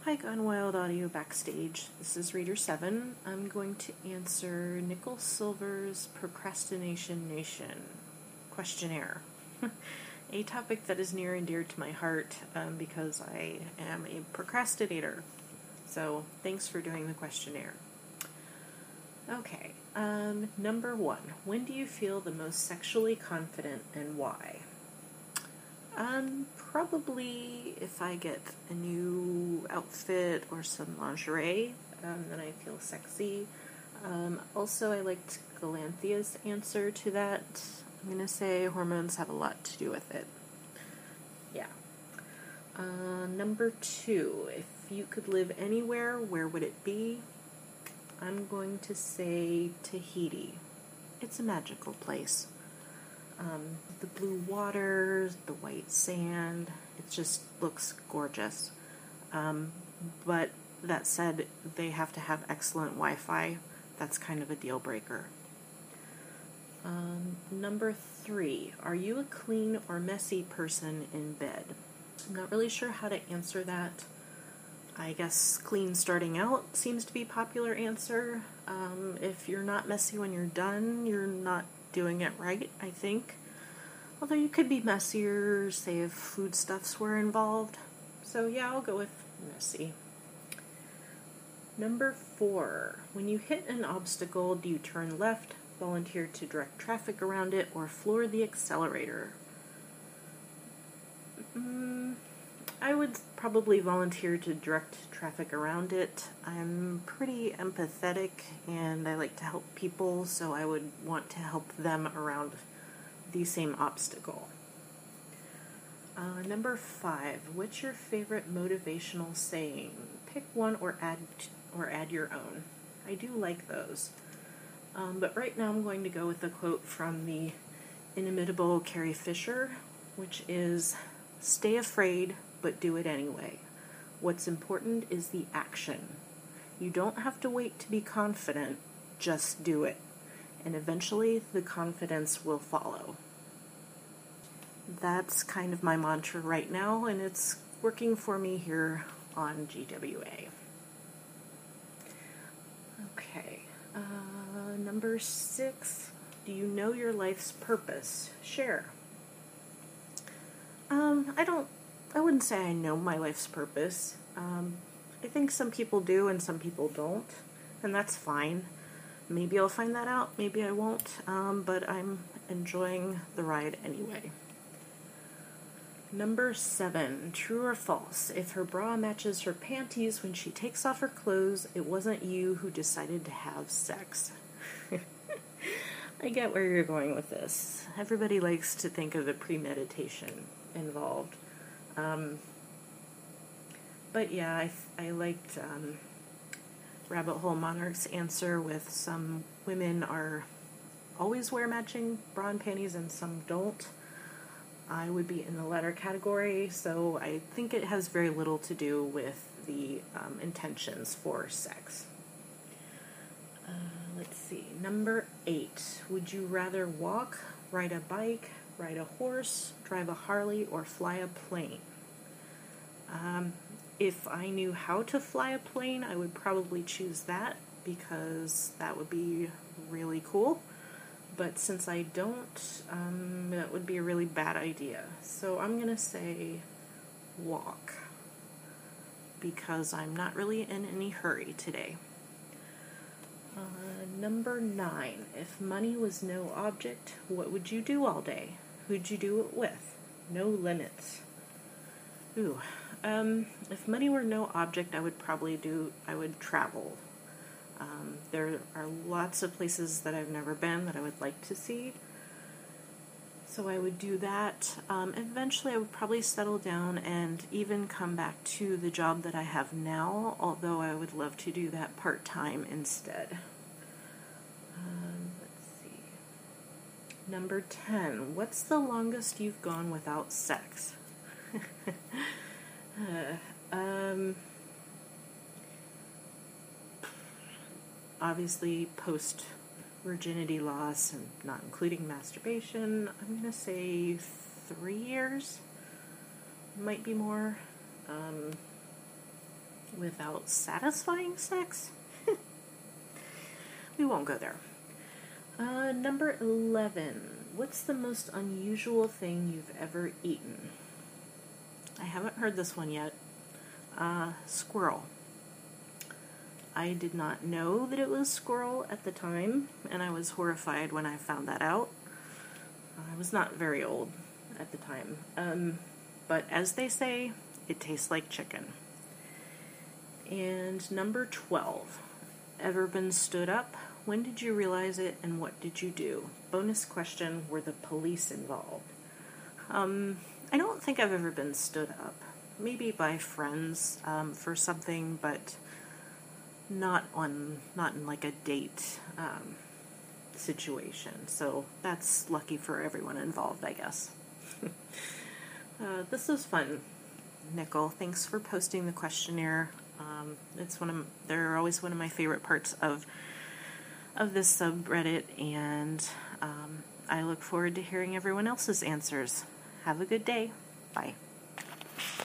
Hi Gone Wild Audio Backstage. This is Reader 7. I'm going to answer Nicole Silver's Procrastination Nation questionnaire. A topic that is near and dear to my heart because I am a procrastinator. So thanks for doing the questionnaire. Okay, number 1. When do you feel the most sexually confident and why? Probably if I get a new outfit or some lingerie, then I feel sexy. Also, I liked Galanthia's answer to that. I'm going to say hormones have a lot to do with it. Yeah. Number 2, if you could live anywhere, where would it be? I'm going to say Tahiti. It's a magical place. The blue waters, the white sand, it just looks gorgeous. But that said, they have to have excellent Wi-Fi. That's kind of a deal breaker. Number 3, are you a clean or messy person in bed? I'm not really sure how to answer that. I guess clean starting out seems to be a popular answer. If you're not messy when you're done, you're not doing it right, I think. Although you could be messier, say if foodstuffs were involved. So yeah, I'll go with messy. Number 4, when you hit an obstacle, do you turn left, volunteer to direct traffic around it, or floor the accelerator? I would probably volunteer to direct traffic around it. I'm pretty empathetic and I like to help people, so I would want to help them around the same obstacle. Number 5, what's your favorite motivational saying? Pick one or add your own. I do like those. But right now I'm going to go with a quote from the inimitable Carrie Fisher, which is, "Stay afraid, but do it anyway. What's important is the action. You don't have to wait to be confident, just do it. And eventually the confidence will follow." That's kind of my mantra right now, and it's working for me here on GWA. Okay, number 6, do you know your life's purpose? Share. I wouldn't say I know my life's purpose. I think some people do and some people don't, and that's fine. Maybe I'll find that out, maybe I won't, but I'm enjoying the ride anyway. Number 7, true or false? If her bra matches her panties when she takes off her clothes, it wasn't you who decided to have sex. I get where you're going with this. Everybody likes to think of the premeditation involved. But yeah, I liked Rabbit Hole Monarch's answer with some women always wear matching bra and panties and some don't. I would be in the latter category, so I think it has very little to do with the intentions for sex. Let's see, number 8. Would you rather walk, ride a bike, ride a horse, drive a Harley, or fly a plane? If I knew how to fly a plane, I would probably choose that because that would be really cool. But since I don't, that would be a really bad idea. So I'm going to say walk because I'm not really in any hurry today. Number 9, if money was no object, what would you do all day? Who'd you do it with? No limits. Ooh. If money were no object, I would travel. There are lots of places that I've never been that I would like to see. So I would do that. Eventually I would probably settle down and even come back to the job that I have now, although I would love to do that part-time instead. Let's see. Number 10, what's the longest you've gone without sex? Obviously post virginity loss and not including masturbation, I'm going to say 3 years. Might be more. without satisfying sex? We won't go there. Number 11. What's the most unusual thing you've ever eaten? I haven't heard this one yet. Squirrel. I did not know that it was squirrel at the time, and I was horrified when I found that out. I was not very old at the time. But as they say, it tastes like chicken. And number 12. Ever been stood up? When did you realize it, and what did you do? Bonus question, were the police involved? I don't think I've ever been stood up. Maybe by friends for something, but not in like a date situation. So that's lucky for everyone involved, I guess. This was fun, Nicole. Thanks for posting the questionnaire. They're always one of my favorite parts of this subreddit, and I look forward to hearing everyone else's answers. Have a good day. Bye.